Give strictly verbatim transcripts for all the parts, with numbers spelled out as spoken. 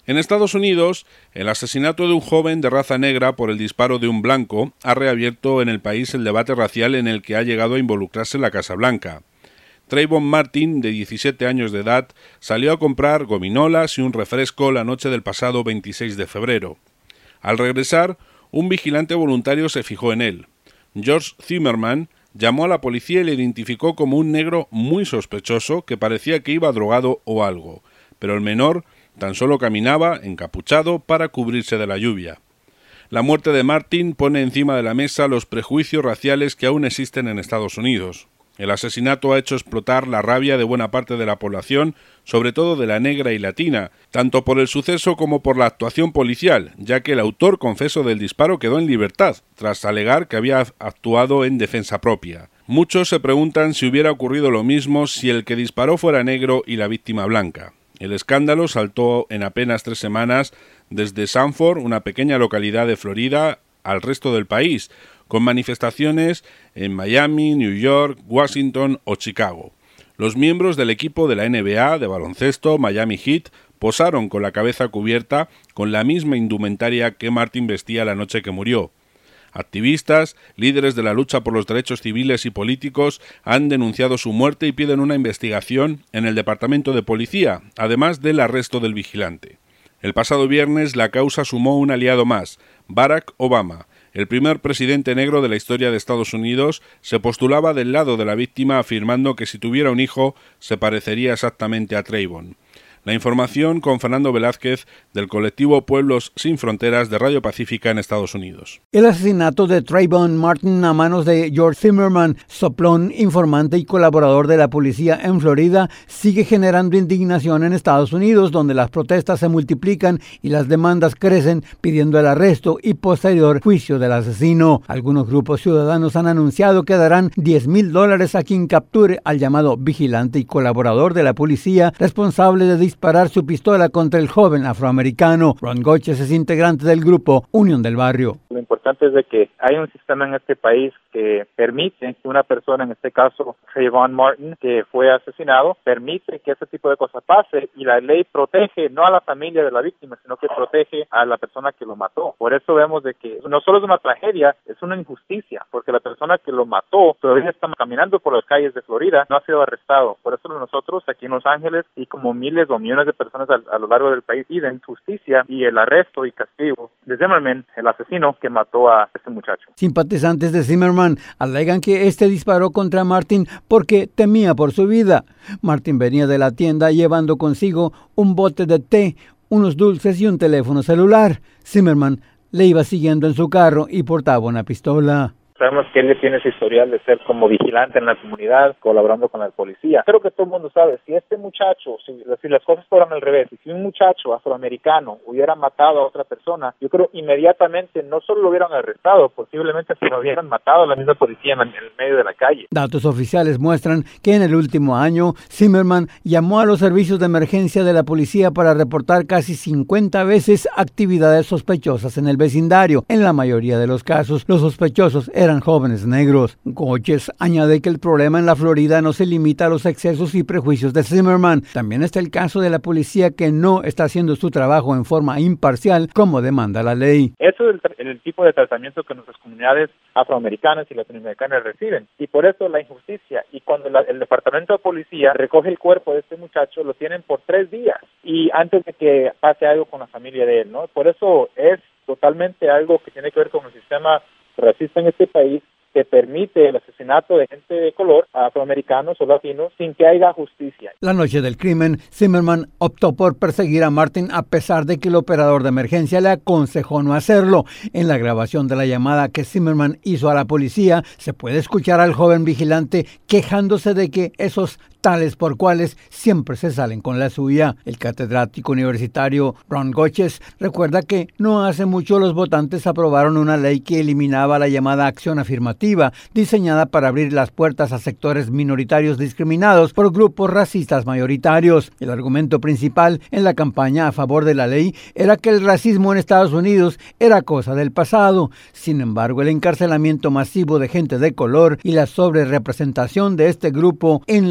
En Estados Unidos, el asesinato de un joven de raza negra por el disparo de un blanco ha reabierto en el país el debate racial en el que ha llegado a involucrarse la Casa Blanca. Trayvon Martin, de diecisiete años de edad, salió a comprar gominolas y un refresco la noche del pasado veintiséis de febrero. Al regresar, un vigilante voluntario se fijó en él. George Zimmerman llamó a la policía y le identificó como un negro muy sospechoso que parecía que iba drogado o algo, pero el menor tan solo caminaba encapuchado para cubrirse de la lluvia. La muerte de Martin pone encima de la mesa los prejuicios raciales que aún existen en Estados Unidos. El asesinato ha hecho explotar la rabia de buena parte de la población, sobre todo de la negra y latina, tanto por el suceso como por la actuación policial, ya que el autor confeso del disparo quedó en libertad, tras alegar que había actuado en defensa propia. Muchos se preguntan si hubiera ocurrido lo mismo si el que disparó fuera negro y la víctima blanca. El escándalo saltó en apenas tres semanas desde Sanford, una pequeña localidad de Florida, al resto del país, con manifestaciones en Miami, New York, Washington o Chicago. Los miembros del equipo de la N B A de baloncesto Miami Heat posaron con la cabeza cubierta con la misma indumentaria que Martin vestía la noche que murió. Activistas, líderes de la lucha por los derechos civiles y políticos han denunciado su muerte y piden una investigación en el Departamento de Policía, además del arresto del vigilante. El pasado viernes la causa sumó un aliado más, Barack Obama. El primer presidente negro de la historia de Estados Unidos se postulaba del lado de la víctima afirmando que si tuviera un hijo se parecería exactamente a Trayvon. La información con Fernando Velázquez del colectivo Pueblos Sin Fronteras de Radio Pacífica en Estados Unidos. El asesinato de Trayvon Martin a manos de George Zimmerman, soplón, informante y colaborador de la policía en Florida, sigue generando indignación en Estados Unidos, donde las protestas se multiplican y las demandas crecen pidiendo el arresto y posterior juicio del asesino. Algunos grupos ciudadanos han anunciado que darán diez mil dólares a quien capture al llamado vigilante y colaborador de la policía responsable de disparar disparar su pistola contra el joven afroamericano. Ron Goches es integrante del grupo Unión del Barrio. Lo importante es de que hay un sistema en este país que permite que una persona, en este caso Trayvon Martin, que fue asesinado, permite que ese tipo de cosas pase y la ley protege no a la familia de la víctima, sino que protege a la persona que lo mató. Por eso vemos de que no solo es una tragedia, es una injusticia, porque la persona que lo mató todavía está caminando por las calles de Florida, no ha sido arrestado. Por eso nosotros aquí en Los Ángeles y como miles o millones de personas a, a lo largo del país piden justicia y el arresto y castigo de Zimmerman, el asesino que mató a este muchacho. Simpatizantes de Zimmerman alegan que este disparó contra Martin porque temía por su vida. Martin venía de la tienda llevando consigo un bote de té, unos dulces y un teléfono celular. Zimmerman le iba siguiendo en su carro y portaba una pistola. Sabemos que él tiene ese historial de ser como vigilante en la comunidad, colaborando con la policía. Creo que todo el mundo sabe, si este muchacho, si, si las cosas fueran al revés, si un muchacho afroamericano hubiera matado a otra persona, yo creo inmediatamente no solo lo hubieran arrestado, posiblemente se lo hubieran matado a la misma policía en, en el medio de la calle. Datos oficiales muestran que en el último año, Zimmerman llamó a los servicios de emergencia de la policía para reportar casi cincuenta veces actividades sospechosas en el vecindario. En la mayoría de los casos, los sospechosos eran eran jóvenes negros. Goches añade que el problema en la Florida no se limita a los excesos y prejuicios de Zimmerman. También está el caso de la policía que no está haciendo su trabajo en forma imparcial como demanda la ley. Eso es el, el tipo de tratamiento que nuestras comunidades afroamericanas y latinoamericanas reciben. Y por eso la injusticia. Y cuando la, el departamento de policía recoge el cuerpo de este muchacho, lo tienen por tres días. Y antes de que pase algo con la familia de él, ¿no? Por eso es totalmente algo que tiene que ver con el sistema racista en este país, que permite el asesinato de gente de color, afroamericanos o latinos, sin que haya justicia. La noche del crimen, Zimmerman optó por perseguir a Martin a pesar de que el operador de emergencia le aconsejó no hacerlo. En la grabación de la llamada que Zimmerman hizo a la policía, se puede escuchar al joven vigilante quejándose de que esos tales por cuales siempre se salen con la suya. El catedrático universitario Ron Goches recuerda que no hace mucho los votantes aprobaron una ley que eliminaba la llamada acción afirmativa, diseñada para abrir las puertas a sectores minoritarios discriminados por grupos racistas mayoritarios. El argumento principal en la campaña a favor de la ley era que el racismo en Estados Unidos era cosa del pasado. Sin embargo, el encarcelamiento masivo de gente de color y la sobrerepresentación de este grupo en la aplicación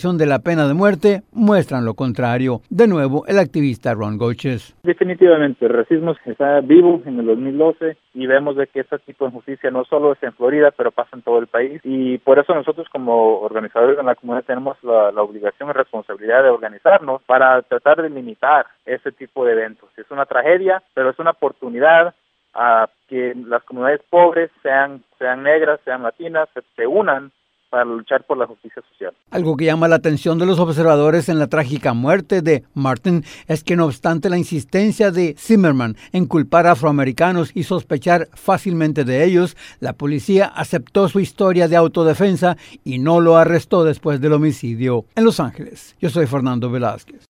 aplicación de la pena de muerte muestran lo contrario. De nuevo, el activista Ron Goches. Definitivamente, el racismo está vivo en el dos mil doce y vemos de que este tipo de injusticia no solo es en Florida, pero pasa en todo el país. Y por eso nosotros como organizadores de la comunidad tenemos la, la obligación y responsabilidad de organizarnos para tratar de limitar ese tipo de eventos. Es una tragedia, pero es una oportunidad a que las comunidades pobres, sean, sean negras, sean latinas, se, se unan para luchar por la justicia social. Algo que llama la atención de los observadores en la trágica muerte de Martin es que no obstante la insistencia de Zimmerman en culpar a afroamericanos y sospechar fácilmente de ellos, la policía aceptó su historia de autodefensa y no lo arrestó después del homicidio. En Los Ángeles, yo soy Fernando Velázquez.